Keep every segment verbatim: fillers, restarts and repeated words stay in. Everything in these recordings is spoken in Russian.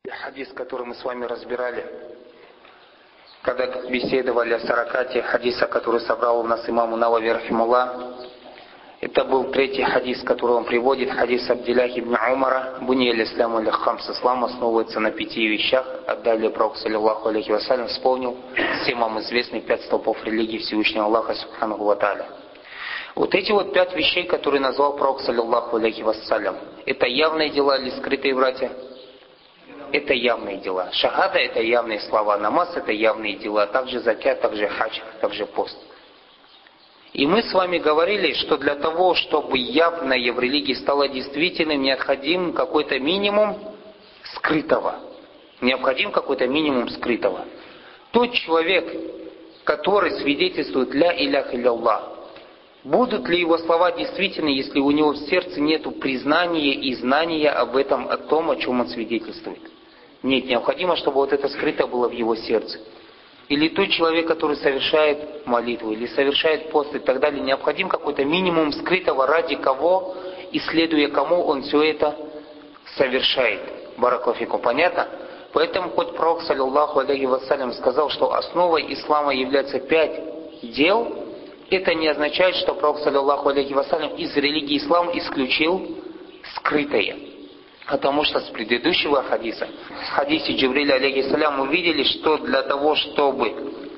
Хадис, который мы с вами разбирали, когда беседовали о сорокате хадиса, который собрал у нас имам Навави рахимуллах, это был третий хадис, который он приводит, хадис Абдилляхи ибн Умара, «Буни аль-исляму аль-хамс», ислам основывается на пяти вещах. А далее Пророк саллаллаху алейхи вассалям вспомнил всем вам известные пять столпов религии Всевышнего Аллаха субханаху ва тааля. Вот эти вот пять вещей, которые назвал Пророк саллаллаху алейхи вассалям, это явные дела или скрытые, братья? Это явные дела. Шахада — это явные слова, намаз — это явные дела, также закят, также хадж, также пост. И мы с вами говорили, что для того, чтобы явное в религии стало действительным, необходим какой-то минимум скрытого. Необходим какой-то минимум скрытого. Тот человек, который свидетельствует «Ля илях илля-Аллах», будут ли его слова действительны, если у него в сердце нет признания и знания об этом, о том, о чем он свидетельствует? Нет, необходимо, чтобы вот это скрыто было в его сердце. Или тот человек, который совершает молитву, или совершает пост и так далее, необходим какой-то минимум скрытого, ради кого, исследуя кому он все это совершает. Баракаллаху, понятно? Поэтому хоть Пророк саллаллаху алейхи вассалям сказал, что основой ислама является пять дел, это не означает, что Пророк саллаллаху алейхи вассалям из религии ислам исключил скрытое. Потому что с предыдущего хадиса, в хадисе Джибриля алейхиссалям, мы видели, что для того, чтобы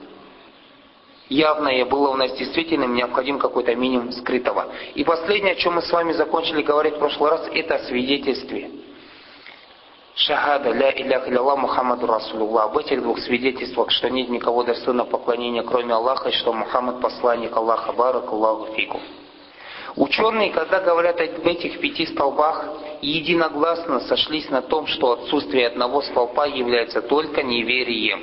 явное было у нас действительным, необходим какой-то минимум скрытого. И последнее, о чем мы с вами закончили говорить в прошлый раз, это свидетельствие. Шахада, ля илях илля Мухаммаду Расулуллах. Об этих двух свидетельствах, что нет никого достойного поклонения, кроме Аллаха, и что Мухаммад посланник Аллаха, баракаллаху фикум. Ученые, когда говорят об этих пяти столбах, единогласно сошлись на том, что отсутствие одного столпа является только неверием.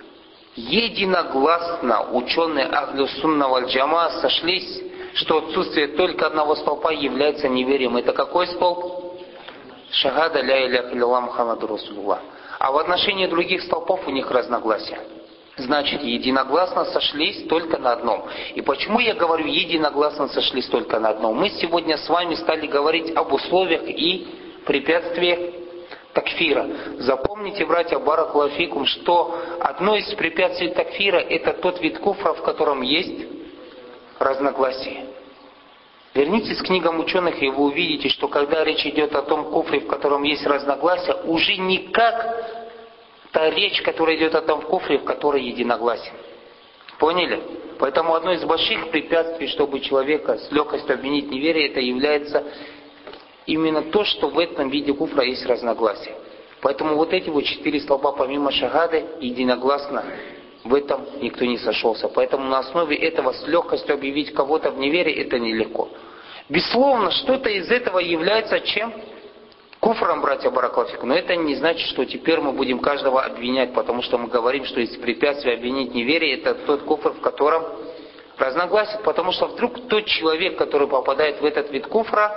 Единогласно ученые Ахлю Сунна валь Джамаа сошлись, что отсутствие только одного столпа является неверием. Это какой столб? Шахада ля илях илля Мухаммаду Расулуллах. А в отношении других столпов у них разногласия. Значит, единогласно сошлись только на одном. И почему я говорю, единогласно сошлись только на одном? Мы сегодня с вами стали говорить об условиях и препятствиях такфира. Запомните, братья, баракаллаху фикум, что одно из препятствий такфира — это тот вид куфра, в котором есть разногласия. Вернитесь к книгам ученых, и вы увидите, что когда речь идет о том куфре, в котором есть разногласия, уже никак та речь, которая идет о том куфре, в которой единогласен. Поняли? Поэтому одно из больших препятствий, чтобы человека с легкостью обвинить в неверии, это является именно то, что в этом виде куфра есть разногласия. Поэтому вот эти вот четыре столба, помимо шахады, единогласно в этом никто не сошелся. Поэтому на основе этого с легкостью объявить кого-то в неверии, это нелегко. Безусловно, что-то из этого является чем? Куфром, братья баракаллаху. Но это не значит, что теперь мы будем каждого обвинять, потому что мы говорим, что есть препятствие обвинить неверие, это тот куфр, в котором разногласия. Потому что вдруг тот человек, который попадает в этот вид куфра,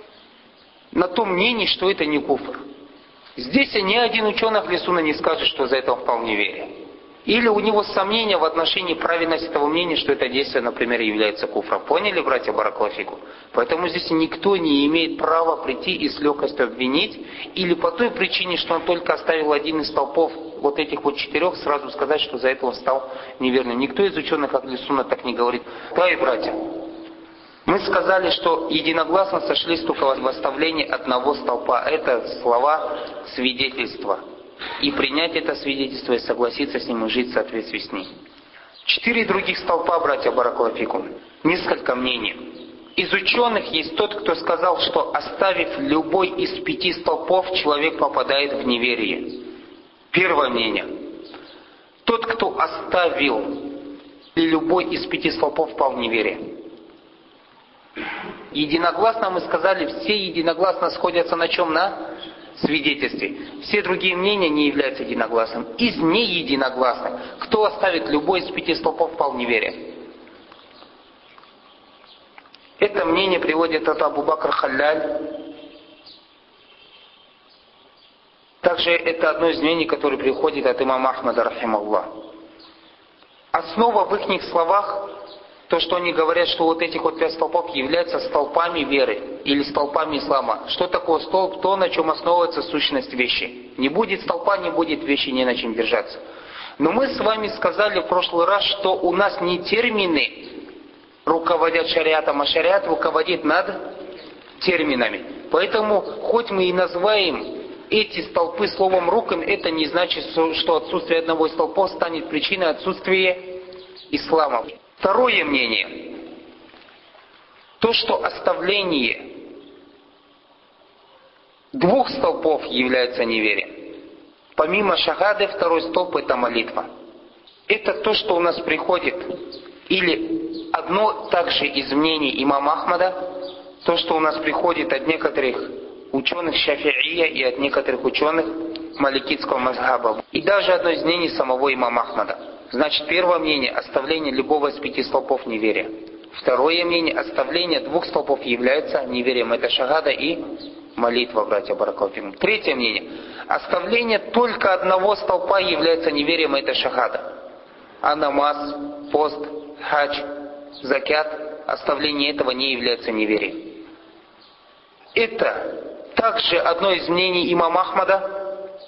на том мнении, что это не куфр. Здесь ни один ученый Ахлю Сунна не скажет, что за это он впал в неверие. Или у него сомнения в отношении правильности того мнения, что это действие, например, является куфром. Поняли, братья баракаллаху? Поэтому здесь никто не имеет права прийти и с легкостью обвинить, или по той причине, что он только оставил один из столпов вот этих вот четырех, сразу сказать, что за это он стал неверным. Никто из ученых Ахлю Сунна так не говорит. Да, и братья, мы сказали, что единогласно сошлись только в оставлении одного столпа. Это слова свидетельства. И принять это свидетельство, и согласиться с ним, и жить в соответствии с ним. Четыре других столпа, братья баракаллаху. Несколько мнений. Из ученых есть тот, кто сказал, что оставив любой из пяти столпов, человек попадает в неверие. Первое мнение. Тот, кто оставил любой из пяти столпов, впал в неверие. Единогласно, мы сказали, все единогласно сходятся на чем? На свидетельстве. Все другие мнения не являются единогласным. Из неединогласных, кто оставит любой из пяти столпов, впал в неверие. Это мнение приводит от Абу Бакр Халляль. Также это одно из мнений, которое приходит от имама Ахмада рахимахуллах. Основа в их словах То, что они говорят, что вот этих вот пять столпов являются столпами веры или столпами ислама. Что такое столб? То, на чем основывается сущность вещи. Не будет столпа, не будет вещи, не на чем держаться. Но мы с вами сказали в прошлый раз, что у нас не термины руководят шариатом, а шариат руководит над терминами. Поэтому, хоть мы и называем эти столпы словом рукн, это не значит, что отсутствие одного из столпов станет причиной отсутствия ислама. Второе мнение. То, что оставление двух столпов является неверием. Помимо шахады, второй столб — это молитва. Это то, что у нас приходит, или одно также из мнений имама Ахмада, то, что у нас приходит от некоторых ученых Шафи'ия и от некоторых ученых маликитского мазхаба. И даже одно из мнений самого имама Ахмада. Значит, первое мнение — оставление любого из пяти столпов неверия. Второе мнение — оставление двух столпов является неверием. Это шахада и молитва, братья баракаллаху. Третье мнение — оставление только одного столпа является неверием. Это шахада. А намаз, пост, хадж, закят, оставление этого не является неверием. Это также одно из мнений имама Ахмада.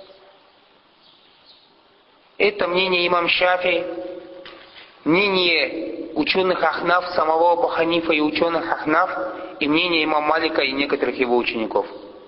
Это мнение имам Шафи, мнение ученых Ахнаф, самого Абу Ханифа и ученых Ахнаф, и мнение имама Малика и некоторых его учеников.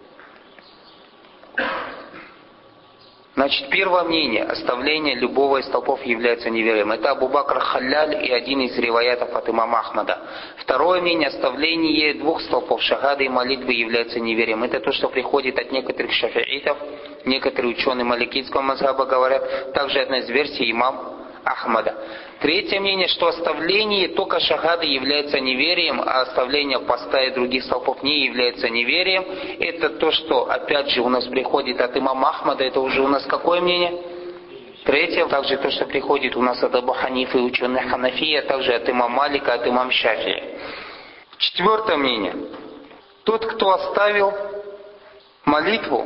Значит, первое мнение — оставление любого из столпов является неверием. Это Абу Бакр Халляль и один из риваятов от имама Ахмада. Второе мнение — оставление двух столпов шахады и молитвы является неверием. Это то, что приходит от некоторых шафиитов, некоторые ученые маликитского мазхаба говорят, также одна из версий имам Ахмада. Третье мнение, что оставление только шахады является неверием, а оставление поста и других столпов не является неверием. Это то, что опять же у нас приходит от имама Ахмада. Это уже у нас какое мнение? Третье, также то, что приходит у нас от Абу Ханифа и ученых Ханафии, а также от имама Малика, от имама Шафии. Четвертое мнение. Тот, кто оставил молитву,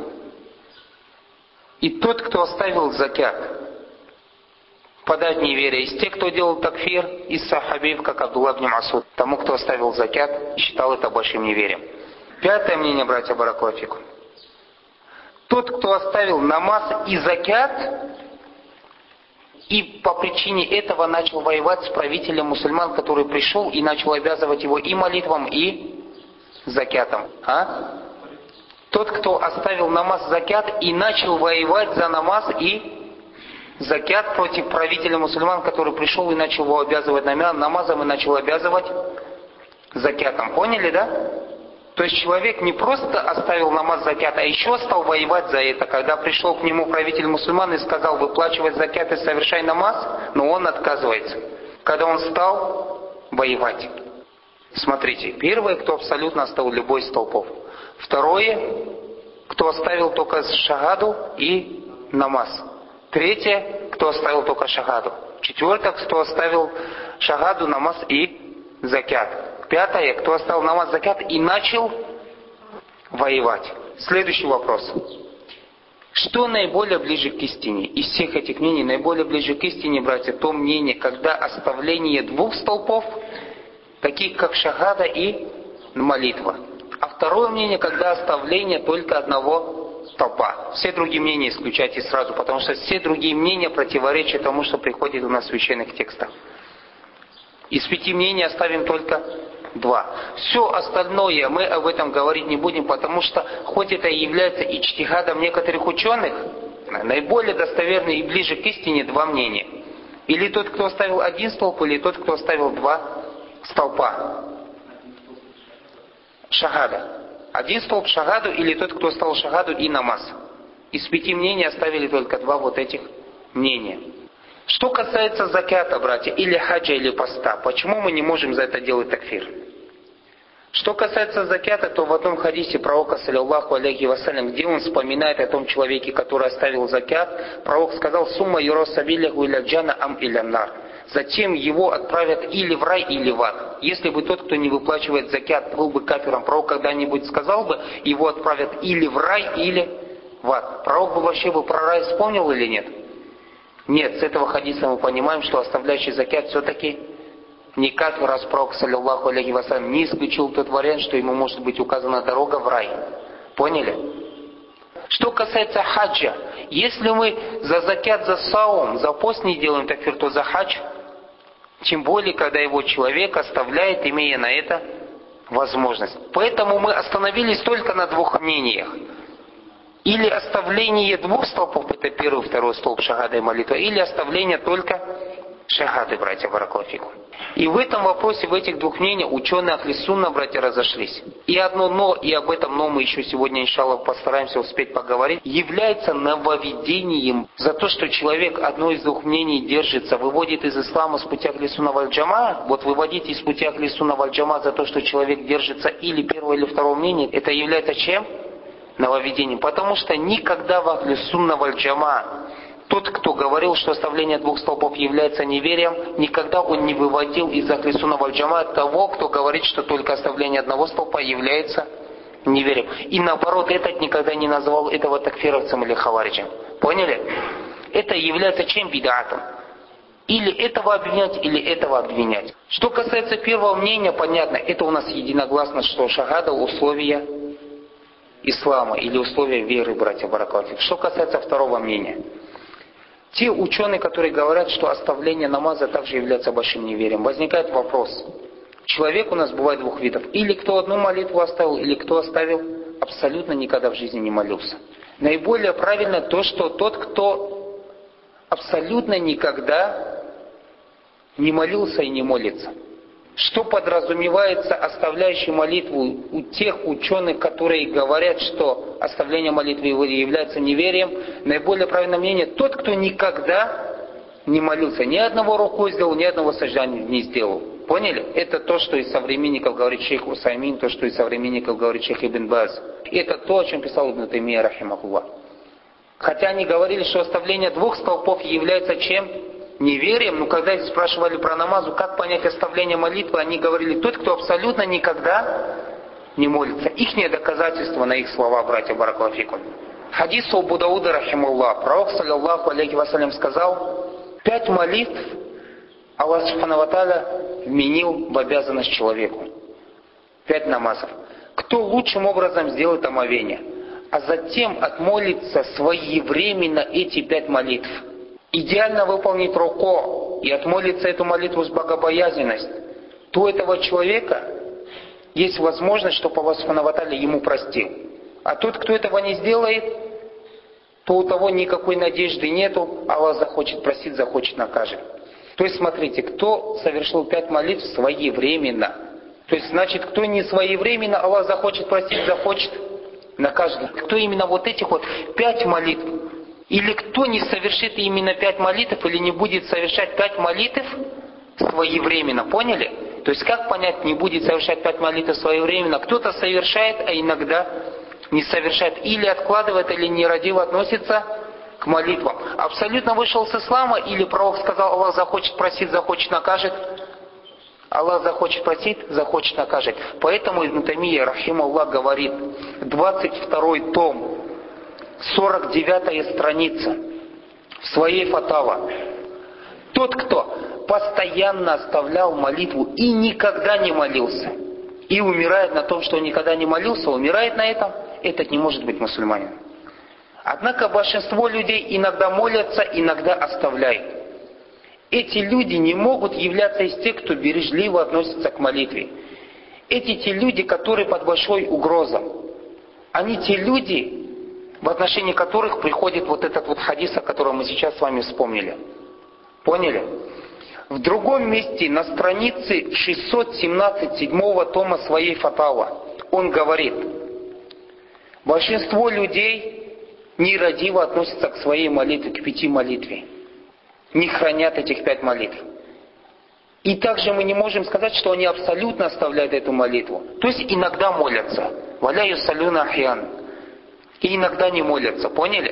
и тот, кто оставил закят, подать неверие. Из тех, кто делал такфир, из сахабив, как Абдулла ибн Масуд, тому, кто оставил закят, считал это большим неверием. Пятое мнение, братья баракаллаху. Тот, кто оставил намаз и закят, и по причине этого начал воевать с правителем мусульман, который пришел и начал обязывать его и молитвам, и закятом. А? Тот, кто оставил намаз, закят и начал воевать за намаз и закят против правителя мусульман, который пришел и начал его обязывать намазом и начал обязывать закятом. Поняли, да? То есть человек не просто оставил намаз, закят, а еще стал воевать за это. Когда пришел к нему правитель мусульман и сказал выплачивать закят и совершай намаз, но он отказывается. Когда он стал воевать. Смотрите, первое, кто абсолютно оставил любой из столпов. Второе, кто оставил только шагаду и намаз. Третье, кто оставил только шагаду. Четвертое, кто оставил шагаду, намаз и закят. Пятое, кто оставил намаз, закят и начал воевать. Следующий вопрос. Что наиболее ближе к истине? Из всех этих мнений наиболее ближе к истине, братья, то мнение, когда оставление двух столпов, таких как шагада и молитва. А второе мнение, когда оставление только одного столпа. Все другие мнения исключайте сразу, потому что все другие мнения противоречат тому, что приходит у нас в священных текстах. Из пяти мнений оставим только два. Все остальное мы об этом говорить не будем, потому что хоть это и является иджтихадом некоторых ученых, наиболее достоверно и ближе к истине два мнения. Или тот, кто оставил один столб, или тот, кто оставил два столпа. Шагада. Один столб шагаду, или тот, кто оставил шагаду и намаз. Из пяти мнений оставили только два вот этих мнения. Что касается закята, братья, или хаджа, или поста, почему мы не можем за это делать такфир? Что касается закята, то в одном хадисе пророка, саллиллаху алейхи вассалям, где он вспоминает о том человеке, который оставил закят, пророк сказал: «Сумма юросабилляху иля джана ам иля нар». Затем его отправят или в рай, или в ад. Если бы тот, кто не выплачивает закят, был бы кафиром, пророк когда-нибудь сказал бы, его отправят или в рай, или в ад. Пророк бы вообще бы про рай вспомнил или нет? Нет, с этого хадиса мы понимаем, что оставляющий закят все-таки Не как раз пророк, саллиллаху алейхи вассалям, не исключил тот вариант, что ему может быть указана дорога в рай. Поняли? Что касается хаджа, если мы за закят, за саум, за пост не делаем такфир, то за хадж, тем более, когда его человек оставляет, имея на это возможность. Поэтому мы остановились только на двух мнениях. Или оставление двух столпов, это первый, второй столб шахады и молитвы, или оставление только шахады, братья, баракаллаху фикум. И в этом вопросе, в этих двух мнениях, ученые Ахли Сунна, братья, разошлись. И одно но, и об этом но мы еще сегодня, иншаллах, постараемся успеть поговорить, является нововведением за то, что человек одно из двух мнений держится, выводит из ислама с пути Ахли Сунна валь Джама. Вот выводить из пути Ахли Сунна валь Джама за то, что человек держится или первого, или второго мнения, это является чем? Нововведением. Потому что никогда в Ахли Сунна валь Джама тот, кто говорил, что оставление двух столпов является неверием, никогда он не выводил из Ахли Сунна валь Джама того, кто говорит, что только оставление одного столпа является неверием. И наоборот, этот никогда не называл этого такфировцем или хавариджем. Поняли? Это является чем? Бид'атом. Или этого обвинять, или этого обвинять. Что касается первого мнения, понятно, это у нас единогласно, что шахада условия ислама или условия веры, братья баракаллаху фикум. Что касается второго мнения. Те ученые, которые говорят, что оставление намаза также является большим неверием, возникает вопрос. Человек у нас бывает двух видов. Или кто одну молитву оставил, или кто оставил абсолютно никогда в жизни не молился. Наиболее правильно то, что тот, кто абсолютно никогда не молился и не молится. Что подразумевается оставляющий молитву у тех ученых, которые говорят, что оставление молитвы является неверием, наиболее правильное мнение, тот, кто никогда не молился, ни одного руку сделал, ни одного саждания не сделал. Поняли? Это то, что из современников говорит шейх Усаймин, то, что из современников говорит шейх Ибн Баз. Это то, о чем писал Ибн Таймия, рахимахуллах. Хотя они говорили, что оставление двух столпов является чем? Неверием, но когда их спрашивали про намазу, как понять оставление молитвы, они говорили, тот, кто абсолютно никогда не молится. Ихнее доказательство на их слова, братья баракаллаху фикум. Хадис Абу Дауда, рахималлах, пророк, саллиллаху алейхи вассалям, сказал, пять молитв Аллах субхану ва тааля вменил в обязанность человеку. Пять намазов. Кто лучшим образом сделает омовение, а затем отмолится своевременно эти пять молитв, идеально выполнит руку и отмолится эту молитву с богобоязненностью, то у этого человека есть возможность, чтобы Аллах субхану ва тааля ему простил. А тот, кто этого не сделает, то у того никакой надежды нету, Аллах захочет простить, захочет накажет. То есть смотрите, кто совершил пять молитв своевременно, то есть значит, кто не своевременно, Аллах захочет простить, захочет накажет. Кто именно вот этих вот пять молитв, или кто не совершит именно пять молитв, или не будет совершать пять молитв своевременно, поняли? То есть как понять, не будет совершать пять молитв своевременно? Кто-то совершает, а иногда не совершает, или откладывает, или нерадиво относится к молитвам. Абсолютно вышел с ислама, или пророк сказал, Аллах захочет простить, захочет накажет. Аллах захочет простить, захочет накажет. Поэтому Ибн Таймия, рахимахуллах, говорит, двадцать второй том, сорок девятая страница в своей фатава. Тот, кто постоянно оставлял молитву и никогда не молился, и умирает на том, что он никогда не молился, умирает на этом, этот не может быть мусульманином. Однако большинство людей иногда молятся, иногда оставляют. Эти люди не могут являться из тех, кто бережливо относится к молитве. Эти те люди, которые под большой угрозой. Они те люди, в отношении которых приходит вот этот вот хадис, о котором мы сейчас с вами вспомнили. Поняли? В другом месте, на странице шестьсот семнадцать седьмого тома своей фатава, он говорит, большинство людей нерадиво относятся к своей молитве, к пяти молитве. Не хранят этих пять молитв. И также мы не можем сказать, что они абсолютно оставляют эту молитву. То есть иногда молятся. Валя юсалюна ахьян. И иногда не молятся. Поняли?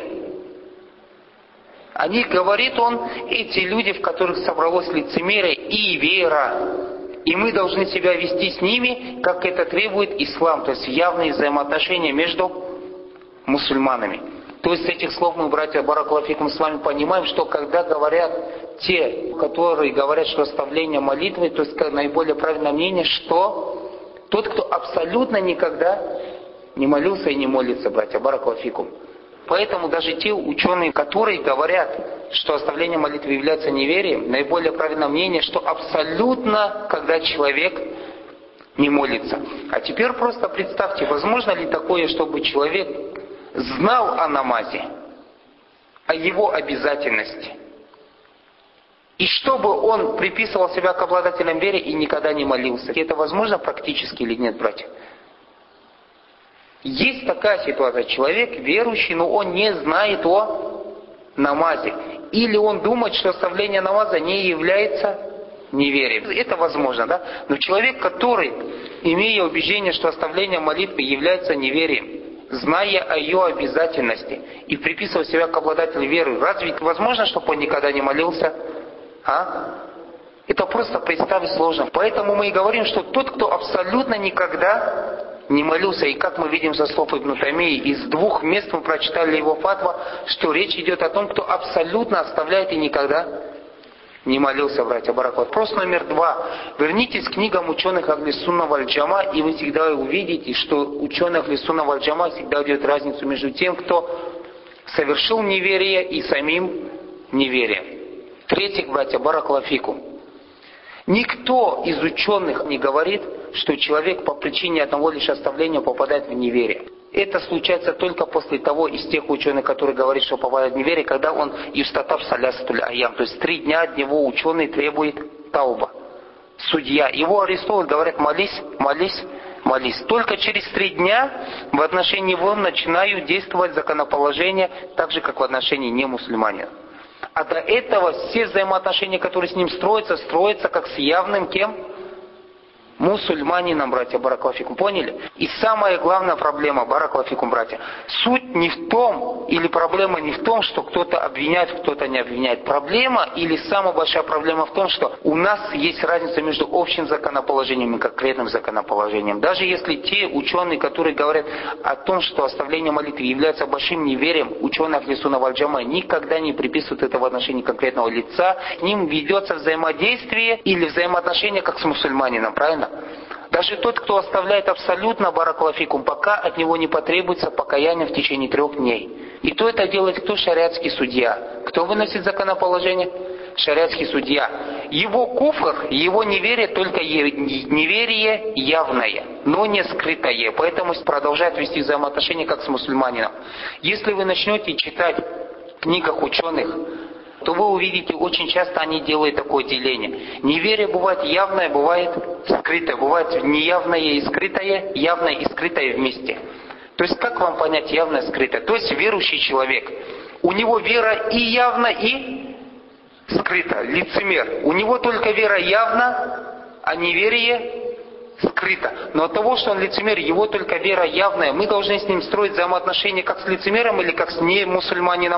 Они, говорит он, эти люди, в которых собралось лицемерие и вера. И мы должны себя вести с ними, как это требует ислам. То есть явные взаимоотношения между мусульманами. То есть с этих слов мы, братья, баракаллаху фикум, с вами понимаем, что когда говорят те, которые говорят, что оставление молитвы, то есть наиболее правильное мнение, что тот, кто абсолютно никогда не молился и не молится, братья, баракаллаху фикум. Поэтому даже те ученые, которые говорят, что оставление молитвы является неверием, наиболее правильное мнение, что абсолютно, когда человек не молится. А теперь просто представьте, возможно ли такое, чтобы человек знал о намазе, о его обязательности, и чтобы он приписывал себя к обладателям веры и никогда не молился. Это возможно практически или нет, братья? Есть такая ситуация, человек верующий, но он не знает о намазе. Или он думает, что оставление намаза не является неверием. Это возможно, да? Но человек, который, имея убеждение, что оставление молитвы является неверием, зная о ее обязательности и приписывая себя к обладателю веры, разве это возможно, чтобы он никогда не молился? А? Это просто представить сложно. Поэтому мы и говорим, что тот, кто абсолютно никогда не молился, и как мы видим со слов Ибн Таймии, из двух мест мы прочитали его фатва, что речь идет о том, кто абсолютно оставляет и никогда не молился, братья баракаллаху. Вопрос номер два. Вернитесь к книгам ученых Ахли Сунна валь Джама, и вы всегда увидите, что ученые Ахли Сунна валь Джама всегда делают разницу между тем, кто совершил неверие, и самим неверием. В-третьих, братья баракаллаху фикум, никто из ученых не говорит, что человек по причине одного лишь оставления попадает в неверие. Это случается только после того, из тех ученых, которые говорят, что попадает в неверие, когда он юстатаб салясатуль аям. То есть три дня от него ученый требует тауба. Судья. Его арестовывают, говорят, молись, молись, молись. Только через три дня в отношении его начинают действовать законоположения, так же, как в отношении немусульманина. А до этого все взаимоотношения, которые с ним строятся, строятся как с явным кем? Мусульманином, братья баракаллаху фикум. Поняли? И самая главная проблема, баракаллаху фикум, братья, суть не в том, или проблема не в том, что кто-то обвиняет, кто-то не обвиняет. Проблема, или самая большая проблема в том, что у нас есть разница между общим законоположением и конкретным законоположением. Даже если те ученые, которые говорят о том, что оставление молитвы является большим неверием, ученые Ахли Сунна валь Джама никогда не приписывают это в отношении конкретного лица, с ним ведется взаимодействие или взаимоотношения как с мусульманином, правильно? Даже тот, кто оставляет абсолютно баракаллаху фикум, пока от него не потребуется покаяние в течение трех дней. И то это делает кто? Шариатский судья. Кто выносит законоположение? Шариатский судья. Его куфр, его неверие только неверие явное, но не скрытое. Поэтому продолжает вести взаимоотношения как с мусульманином. Если вы начнете читать в книгах ученых, то вы увидите, очень часто они делают такое деление. Неверие бывает явное, бывает скрытое. Бывает неявное и скрытое, явное и скрытое вместе. То есть как вам понять явное и скрытое? То есть верующий человек, у него вера и явна, и скрыта. Лицемер. У него только вера явна, а неверие скрыто. Но от того, что он лицемер, его только вера явная, мы должны с ним строить взаимоотношения как с лицемером или как с немусульманином.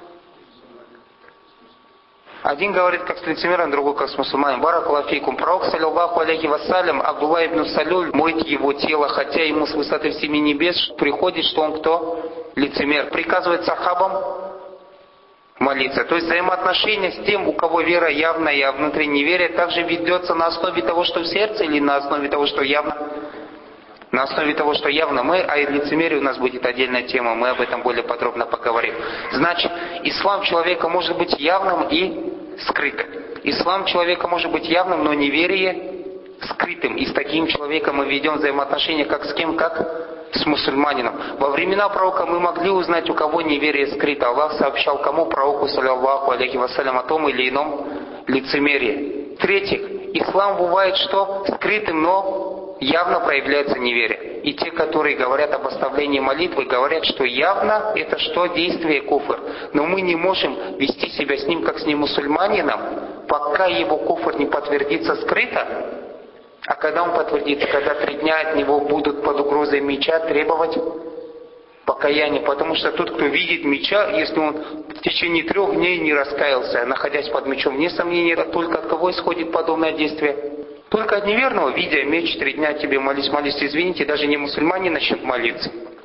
Один говорит как с лицемером, другой как с мусульманином. Баракаллаху фикум. Пророк, саллиллаху алейхи вассалям, Абдулла ибн Салюль, моет его тело, хотя ему с высоты в семи небес приходит, что он кто? Лицемер. Приказывает сахабам молиться. То есть взаимоотношения с тем, у кого вера явная, а внутреннее неверие, также ведется на основе того, что в сердце, или на основе того, что явно? На основе того, что явно мы, а и лицемерие у нас будет отдельная тема, мы об этом более подробно поговорим. Значит, ислам человека может быть явным и скрытым. Ислам человека может быть явным, но неверие скрытым. И с таким человеком мы ведем взаимоотношения как с кем, как с мусульманином. Во времена пророка мы могли узнать, у кого неверие скрыто. Аллах сообщал кому? Пророку, саллиллаху алейхи вассалям, о том или ином лицемерии. В-третьих, ислам бывает что? Скрытым, но явно проявляется неверие. И те, которые говорят об оставлении молитвы, говорят, что явно это что? Действие куфр. Но мы не можем вести себя с ним как с немусульманином, пока его куфр не подтвердится скрыто. А когда он подтвердится, когда три дня от него будут под угрозой меча требовать покаяния. Потому что тот, кто видит меча, если он в течение трех дней не раскаялся, находясь под мечом, вне сомнения, только от кого исходит подобное действие? Только от неверного, видя меч, три дня тебе молись, молись, извините, даже не мусульмане начнут молиться.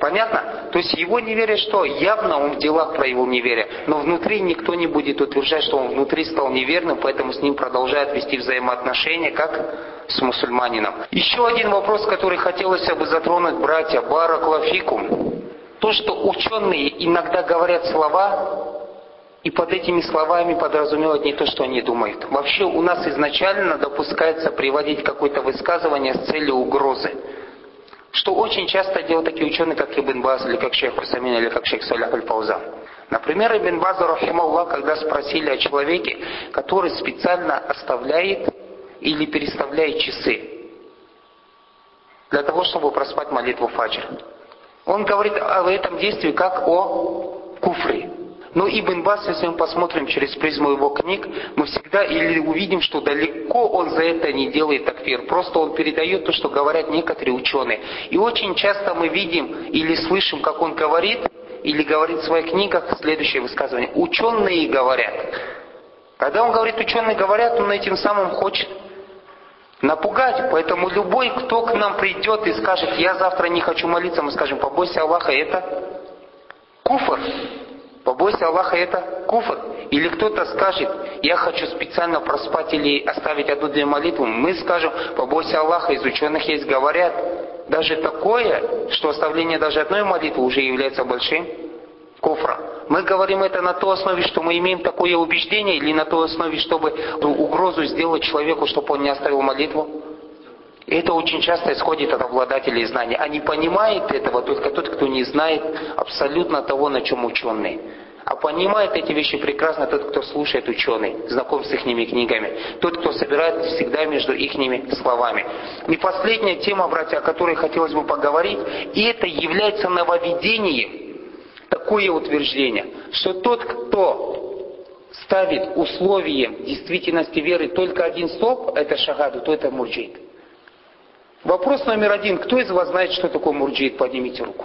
Понятно? То есть его неверие что? Явно он в делах проявил неверие. Но внутри никто не будет утверждать, что он внутри стал неверным, поэтому с ним продолжают вести взаимоотношения, как с мусульманином. Еще один вопрос, который хотелось бы затронуть, братья. Барак фикум. То, что ученые иногда говорят слова, и под этими словами подразумевают не то, что они думают. Вообще у нас изначально допускается приводить какое-то высказывание с целью угрозы. Что очень часто делают такие ученые, как Ибн Баз, или как шейх Усамин, или как шейх Салих аль-Фаузан. Например, Ибн Баз, рахимахуллах, когда спросили о человеке, который специально оставляет или переставляет часы для того, чтобы проспать молитву фаджр. Он говорит об этом действии как о куфре. Но Ибн Баз, если мы посмотрим через призму его книг, мы всегда или увидим, что далеко он за это не делает такфир. Просто он передает то, что говорят некоторые ученые. И очень часто мы видим или слышим, как он говорит, или говорит в своих книгах следующее высказывание. Ученые говорят. Когда он говорит ученые говорят, он этим самым хочет напугать. Поэтому любой, кто к нам придет и скажет, я завтра не хочу молиться, мы скажем, побойся Аллаха, это куфр. Побойся Аллаха, это куфр. Или кто-то скажет, я хочу специально проспать или оставить одну-две молитвы, мы скажем, побойся Аллаха, из ученых есть говорят. Даже такое, что оставление даже одной молитвы уже является большим куфром. Мы говорим это на той основе, что мы имеем такое убеждение, или на той основе, чтобы угрозу сделать человеку, чтобы он не оставил молитву. И это очень часто исходит от обладателей знаний. А не понимает этого только тот, кто не знает абсолютно того, на чем ученые. А понимает эти вещи прекрасно тот, кто слушает ученых, знаком с их книгами. Тот, кто собирает всегда между их словами. И последняя тема, братья, о которой хотелось бы поговорить, и это является нововведением, такое утверждение, что тот, кто ставит условием действительности веры только один столб, это шагаду, то это мурджид. Вопрос номер один. Кто из вас знает, что такое мурджид? Поднимите руку.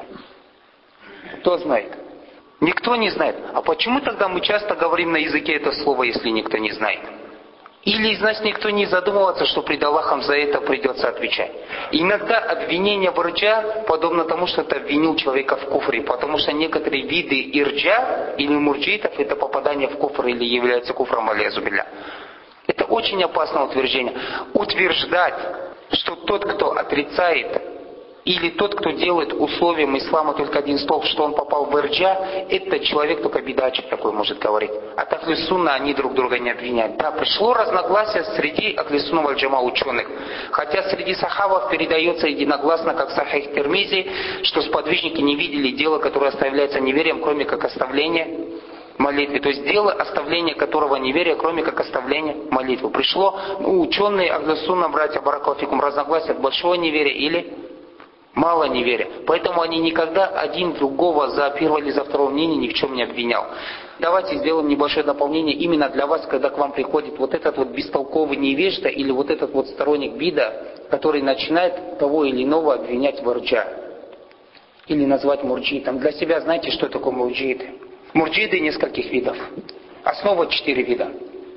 Кто знает? Никто не знает. А почему тогда мы часто говорим на языке это слово, если никто не знает? Или из нас никто не задумывается, что пред Аллахом за это придется отвечать? Иногда обвинение в ирджа подобно тому, что это обвинил человека в куфре, потому что некоторые виды ирджа или мурджитов это попадание в куфр или является куфром алейзу билля. Это очень опасное утверждение. Утверждать, что тот, кто отрицает, или тот, кто делает условием ислама только один столб, что он попал в ирджа, это человек только бедачик такой может говорить. А ахлю сунна они друг друга не обвиняют. Да, пришло разногласие среди ахлю сунна валь джама ученых. Хотя среди сахабов передается единогласно, как сахих Тирмизи, что сподвижники не видели дело, которое оставляется неверием, кроме как оставление молитвы. То есть дело, оставление которого неверия, кроме как оставление молитвы. Пришло, ну, ученые ахлю сунна, братья баракалфикум, разногласия от большого неверия или мало неверия. Поэтому они никогда один другого за первого или за второго мнения ни в чем не обвинял. Давайте сделаем небольшое дополнение именно для вас, когда к вам приходит вот этот вот бестолковый невежда или вот этот вот сторонник бида, который начинает того или иного обвинять в ирджа. Или назвать мурджитом. Для себя знаете, что такое мурджиты? Мурджиты нескольких видов. Основа четыре вида.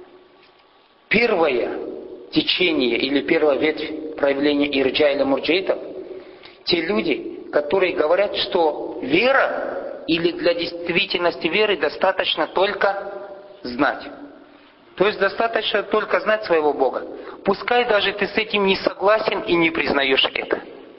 Первое течение или первая ветвь проявления ирджа или мурджитов те люди, которые говорят, что вера или для действительности веры достаточно только знать. То есть достаточно только знать своего Бога. Пускай даже ты с этим не согласен и не признаешь это.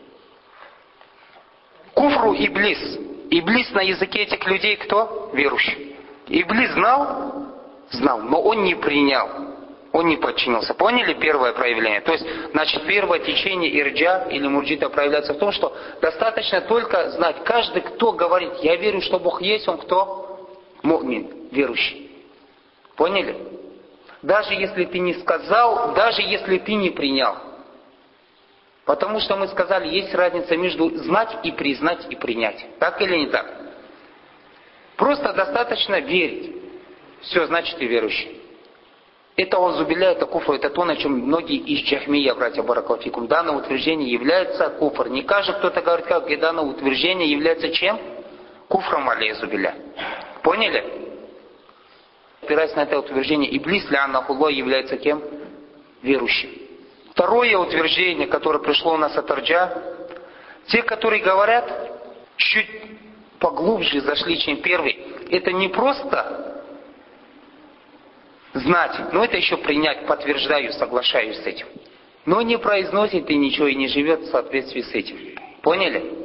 Куфру Иблис. Иблис на языке этих людей кто? Верующий. Иблис знал? Знал, но он не принял. Он не подчинился. Поняли первое проявление? То есть, значит, первое течение ирджа или мурджита проявляется в том, что достаточно только знать. Каждый, кто говорит, я верю, что Бог есть, он кто? Му'мин, верующий. Поняли? Даже если ты не сказал, даже если ты не принял. Потому что мы сказали, есть разница между знать и признать и принять. Так или не так? Просто достаточно верить. Все, значит, ты верующий. Это он зубиля, это куфр, это то, на чем многие из джахмия, братья баракалфикум, данное утверждение является куфр. Не каждый кто-то говорит, как и данное утверждение является чем? Куфром алейхи зубиля. Поняли? Опираясь на это утверждение, Иблис ля-аннахуллах является кем? Верующим. Второе утверждение, которое пришло у нас от ирджа, те, которые говорят, чуть поглубже зашли, чем первый. Это не просто знать, но это еще принять, подтверждаю, соглашаюсь с этим. Но не произносит и ничего, и не живет в соответствии с этим. Поняли?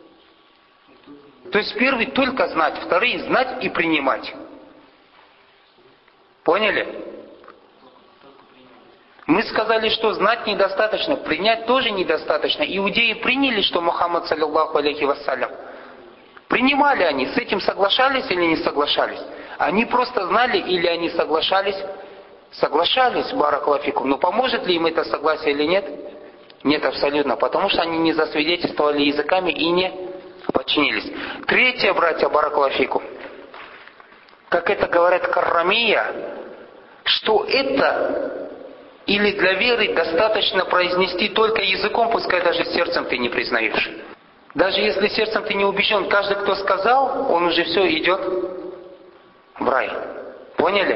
То есть первый только знать, вторые знать и принимать. Поняли? Мы сказали, что знать недостаточно, принять тоже недостаточно. Иудеи приняли, что Мухаммад, саллиллаху алейхи вассалям, принимали они, с этим соглашались или не соглашались? Они просто знали или они соглашались? Соглашались, баракаллаху фикум. Но поможет ли им это согласие или нет? Нет, абсолютно. Потому что они не засвидетельствовали языками и не подчинились. Третье, братья, баракаллаху фикум. Как это говорят каррамия, что это или для веры достаточно произнести только языком, пускай даже сердцем ты не признаешь. Даже если сердцем ты не убежден, каждый, кто сказал, он уже все идет в рай. Поняли?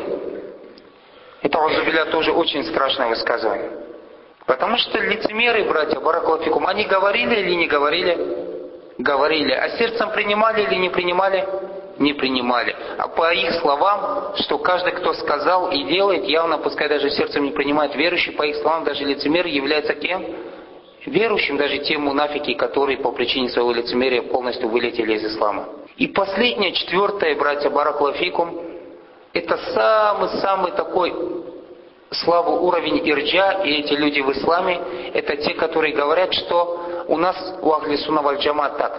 Это аузубилля тоже очень страшное высказывание. Потому что лицемеры, братья, баракаллаху фикум, они говорили или не говорили? Говорили. А сердцем принимали или не принимали? Не принимали. А по их словам, что каждый, кто сказал и делает, явно, пускай даже сердцем не принимает верующий, по их словам, даже лицемер является кем? Верующим, даже те мунафики, которые по причине своего лицемерия полностью вылетели из ислама. И последнее, четвертое, братья, баракаллаху фикум, это самый-самый такой слабый уровень ирджа, и эти люди в исламе, это те, которые говорят, что у нас у ахли сунна валь джамаат так.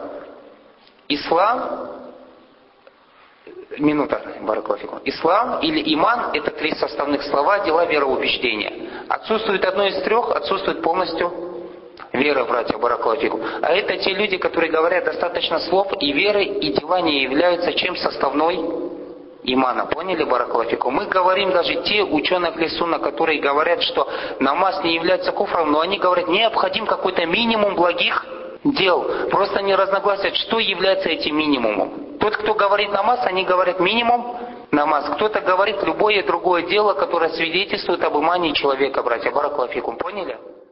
Ислам, минута, баракаллаху фикум. Ислам или иман — это три составных слова, дела, вероубеждения. Отсутствует одно из трех, отсутствует полностью вера, братья, баракаллаху фикум. А это те люди, которые говорят достаточно слов, и веры, и дела не являются чем составной имана. Поняли, баракаллаху фикум? Мы говорим даже те ученые ахли сунна, которые говорят, что намаз не является куфром, но они говорят, необходим какой-то минимум благих дел. Просто они разногласят, что является этим минимумом. Тот, кто говорит намаз, они говорят минимум намаз. Кто-то говорит любое другое дело, которое свидетельствует об имане человека, братья, баракаллаху фикум. Поняли?